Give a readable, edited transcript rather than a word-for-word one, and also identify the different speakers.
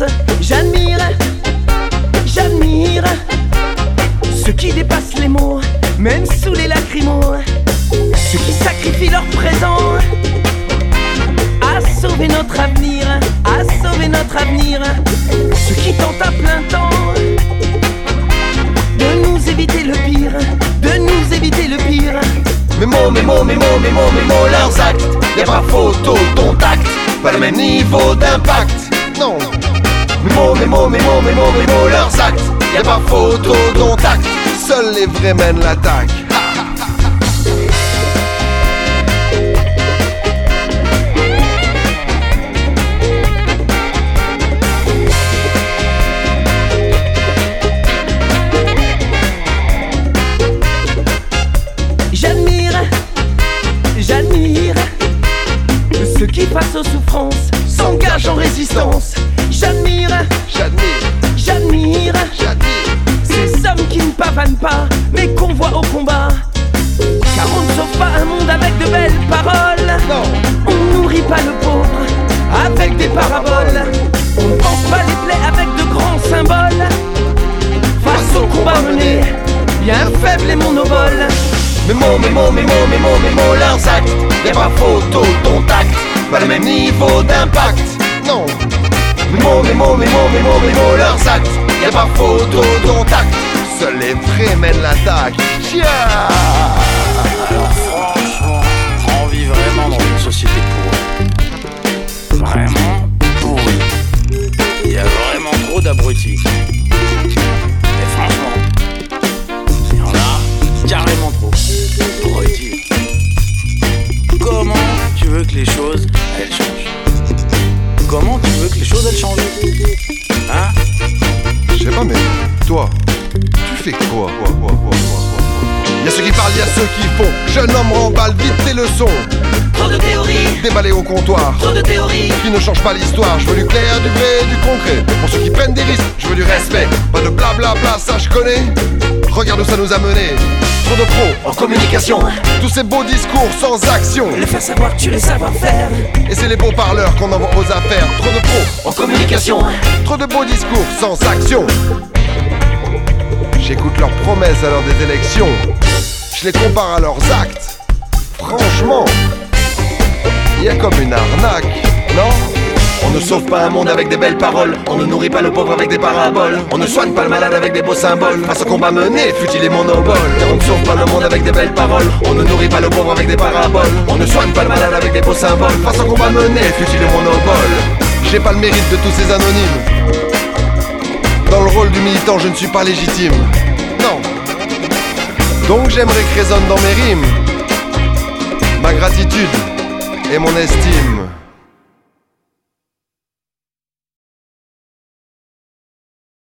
Speaker 1: J'admire, j'admire ceux qui dépassent les mots, même sous les lacrymos. Ceux qui sacrifient leur présent à sauver notre avenir, à sauver notre avenir. Ceux qui tentent à plein temps de nous éviter le pire, de nous éviter le pire.
Speaker 2: Mes mots, leurs actes. Y'a pas photo, ton tact, pas le même niveau d'impact. Non. Mes mots, leurs actes. Y'a pas photo, ton tact. Seuls les vrais mènent l'attaque.
Speaker 1: J'admire ceux qui face aux souffrances s'engagent en résistance. J'admire ces hommes qui ne pavanent pas mais qu'on voit au combat. Car on ne sauve pas un monde avec de belles paroles.
Speaker 2: Non.
Speaker 1: On nourrit pas le pauvre avec des paraboles. On ne pense pas les plaies avec de grands symboles. Face au combat mené, bien faible et monobole.
Speaker 2: Mes mots, leurs actes. Y'a pas photo, ton tact, pas le même niveau d'impact. Non. Mes mots, leurs actes. Y'a pas photo, ton tact. Seuls les vrais mènent l'attaque. Yeah.
Speaker 3: Alors franchement, on vit vraiment dans une société pourrie. Vraiment pourrie. Il y a vraiment trop d'abrutis. Et franchement, il y en a carrément trop. Abrutis. Comment tu veux que les choses, elles changent? Comment tu veux que les choses, elles changent? Hein?
Speaker 2: Je sais pas, mais toi, tu fais quoi? Y'a ceux qui parlent, y'a ceux qui font. Jeune homme, remballe vite tes leçons.
Speaker 1: Trop de théories,
Speaker 2: Déballé au comptoir,
Speaker 1: trop de théories.
Speaker 2: qui ne change pas l'histoire. Je veux du clair, du vrai, du concret. Pour ceux qui prennent des risques, je veux du respect. Pas de blablabla, ça je connais. Regarde où ça nous a mené. Trop de pros en communication. Tous ces beaux discours sans action.
Speaker 1: Le faire savoir, tu les savoir-faire.
Speaker 2: Et c'est les beaux parleurs qu'on envoie aux affaires. Trop de pros
Speaker 1: En communication,
Speaker 2: trop de beaux discours sans action. J'écoute leurs promesses à l'heure des élections. Je les compare à leurs actes. Franchement, il y a comme une arnaque, non? On ne sauve pas un monde avec des belles paroles. On ne nourrit pas le pauvre avec des paraboles. On ne soigne pas le malade avec des beaux symboles. Face au combat mené, fut-il et monobole. Car on ne sauve pas le monde avec des belles paroles. On ne nourrit pas le pauvre avec des paraboles. On ne soigne pas le malade avec des beaux symboles. Face au combat mené, fut-il et monobole. J'ai pas le mérite de tous ces anonymes. Dans le rôle du militant, je ne suis pas légitime. Non. Donc j'aimerais que résonne dans mes rimes ma gratitude et mon estime.